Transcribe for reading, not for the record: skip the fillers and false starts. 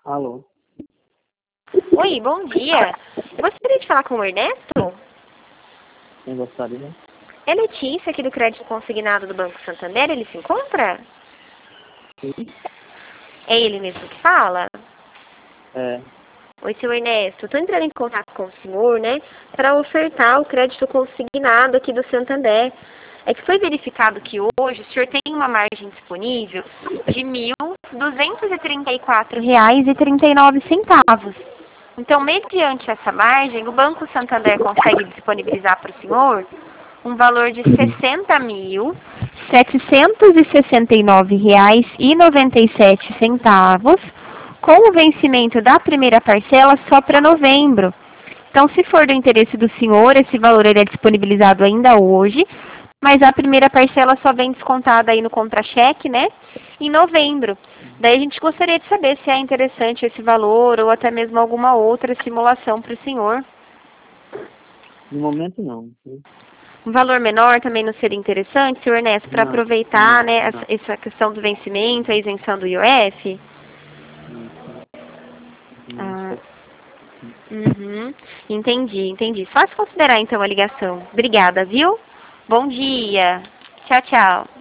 Alô? Oi, bom dia. Eu gostaria de falar com o Ernesto. Quem gostaria? É Letícia, aqui do Crédito Consignado do Banco Santander. Ele se encontra? Sim. É ele mesmo que fala? É. Oi, seu Ernesto. Estou entrando em contato com o senhor, né, para ofertar o crédito consignado aqui do Santander. É que foi verificado que hoje o senhor tem uma margem disponível de R$ 1.234,39. Então, mediante essa margem, o Banco Santander consegue disponibilizar para o senhor um valor de R$ 60.769,97, com o vencimento da primeira parcela só para novembro. Então, se for do interesse do senhor, esse valor ele é disponibilizado ainda hoje, mas a primeira parcela só vem descontada aí no contra-cheque, né, em novembro. Daí a gente gostaria de saber se é interessante esse valor ou até mesmo alguma outra simulação para o senhor. No momento não. Um valor menor também não seria interessante, senhor Ernesto, para aproveitar, né, essa questão do vencimento, a isenção do IOF? Ah, entendi. Só se considerar então a ligação. Obrigada, viu? Bom dia. Tchau, tchau.